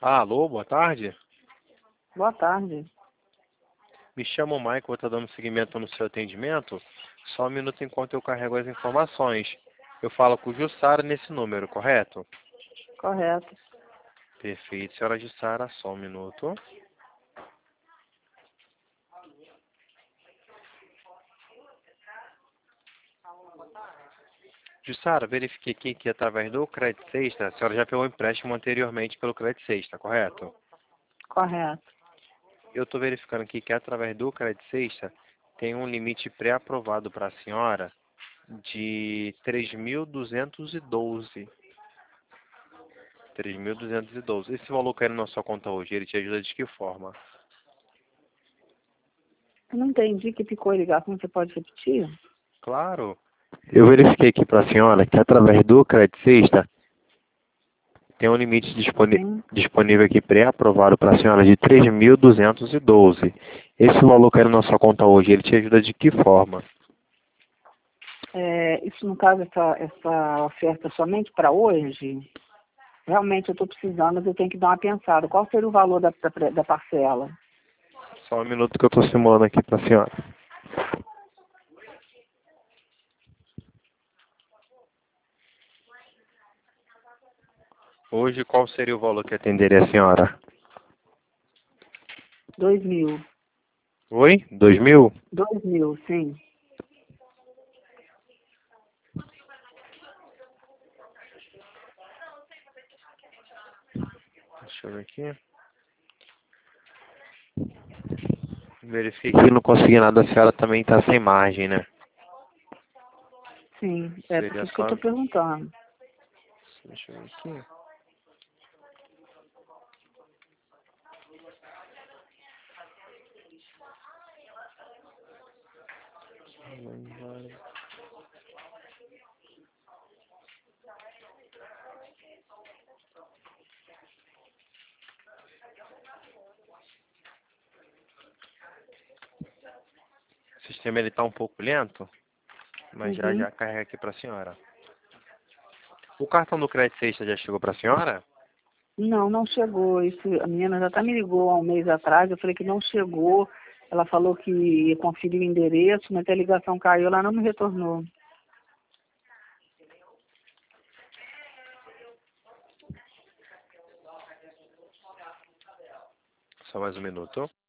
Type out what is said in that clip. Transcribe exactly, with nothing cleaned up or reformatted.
Alô, boa tarde. Boa tarde. Me chamo Michael, vou estar dando seguimento no seu atendimento. Só um minuto enquanto eu carrego as informações. Eu falo com o Jussara nesse número, correto? Correto. Perfeito, senhora Jussara, só um minuto. Jussara, verifiquei aqui que através do Crédito Sexta, a senhora já pegou um empréstimo anteriormente pelo Crédito Sexta, correto? Correto. Eu estou verificando aqui que através do Crédito Sexta tem um limite pré-aprovado para a senhora de três mil duzentos e doze. três mil duzentos e doze. Esse valor caindo na sua conta hoje, ele te ajuda de que forma? Eu não entendi que ficou ligar. Como você pode repetir? Claro. Eu verifiquei aqui para a senhora que através do Crédito Sexta tem um limite disponi Sim. disponível aqui pré-aprovado para a senhora de três mil duzentos e doze. Esse valor caindo na sua conta hoje, ele te ajuda de que forma? É, isso, no caso, essa, essa oferta somente para hoje? Realmente eu estou precisando, mas eu tenho que dar uma pensada. Qual seria o valor da, da, da parcela? Só um minuto que eu estou simulando aqui para a senhora. Hoje, qual seria o valor que atenderia a senhora? Dois mil. Oi? Dois mil? Dois mil, sim. Deixa eu ver aqui. Verifique que não consegui nada, a senhora também está sem margem, né? Sim, é por Seria isso que eu só... estou perguntando. Deixa eu ver aqui. O sistema ele está um pouco lento, mas já Uhum. já carrega aqui para a senhora. O cartão do Crédito Sexta já chegou para a senhora? Não, não chegou. Isso, a menina já até me ligou há um mês atrás. Eu falei que não chegou. Ela falou que ia conferir o endereço, mas a ligação caiu, ela não me retornou. Só mais um minuto.